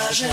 скаже.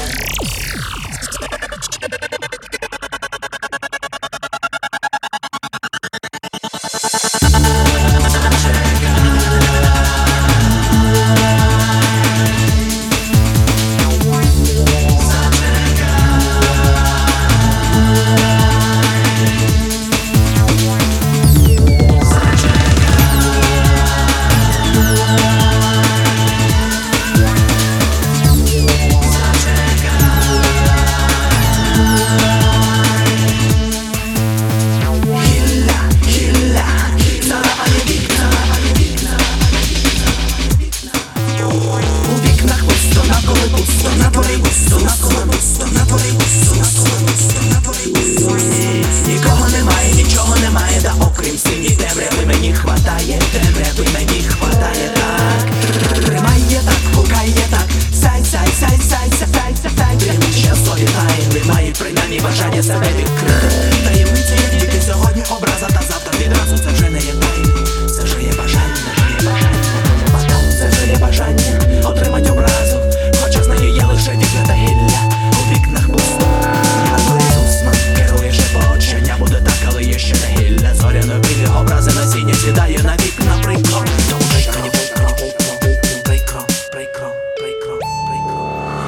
Нікого немає, нічого немає, да окрім синій темряви мені хватає, темряви мені хватає, так. Тримає так, гукає так, сай, сай, сай, сай, сай, сай, сай, сай. Щасливі тайн, немає принаймні бажання себе відкрити. Таємниці, як тільки сьогодні образа, та завтра відразу це вже не є тайна. Це вже є бажання, це вже є бажання отримать образу, хоча з нею є лише вікна та гілля. У вікнах пусто, а дворі усма керує шепот. Щодня буде так, але є ще не гілля. Зоряно-білі образи насіння сідає на вікна прикро. Тому що мені прикро, прикро, прикро, прикро, прикро.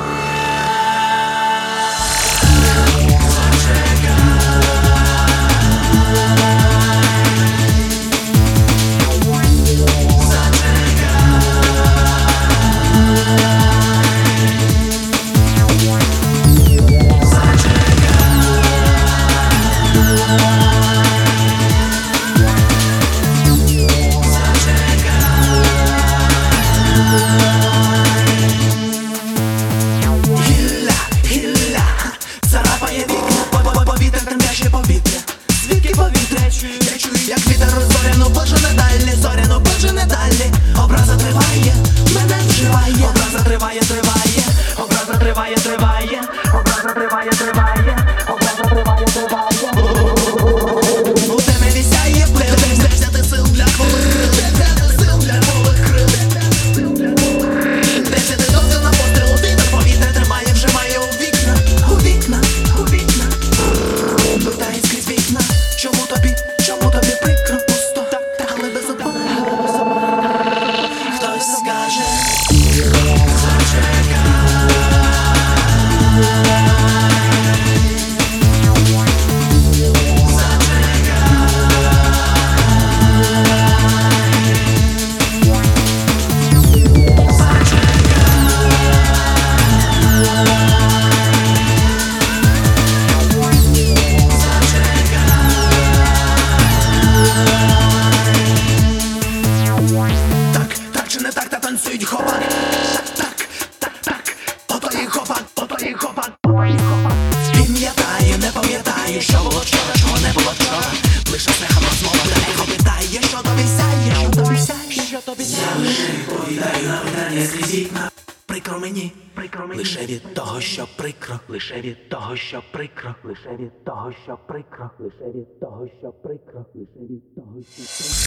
Я чую, як вітер зоряно бажане далі, зоряно бажане далі. Образа триває, мене вживає. Образа триває, триває, образа триває, триває, образа триває, триває, образа триває, триває. У темряві сяє плив, де взяти сил для хвилин, де взяти сил для нових крил, де взяти дозвіл на постріл, вітер повітря тримає, вжимає у вікна, у вікна, у вікна. Питає скрізь вікна, чому тобі прикро, пусто, але без опори, хтось скаже. Так чи не так, та танцюють хопак. Так, ото їх хопак, ото їх хопак. Пам'ятаю, не пам'ятаю, що було вчора, чого не було вчора. Лише смехом розмова, та ехо питає, що тобі сяє, що тобі сяє, що тобі сяє. Я лише відповідаю на питання скрізь вікна. Прикро мені, лише від того, що прикро, лише від того, що прикро, лише від того, що прикро, лише від того, що прикро, лише від того, що прикро.